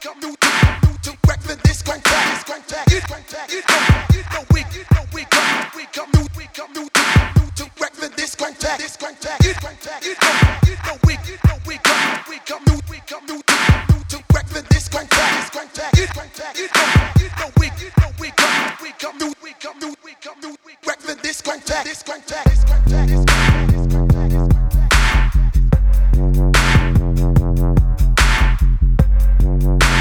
come new to wreck the disco tax. We come new to wreck the disco tax. We come new to wreck the disco tax.